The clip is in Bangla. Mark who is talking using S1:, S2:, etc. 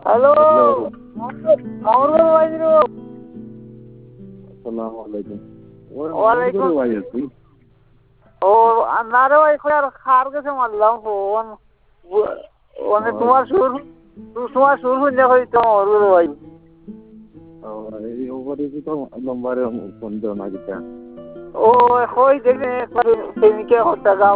S1: হ্যালো,
S2: হ্যালো,
S1: মামুনুল ভাই দিলো।
S2: আসসালামু আলাইকুম। ওই মামুন
S1: ওয়ালাইকুম।
S2: করে ভাই আছি।
S1: ও না রে ভাই, আর খার কাছে মারলাম ফোন। মানে তোমার সুর শুনে হইতো মামুনুল ভাই।
S2: এই অপরিচিত নম্বরে ফোন দেও না কিতা।
S1: ও হই দেখে একবার প্রেমিকা হত্যা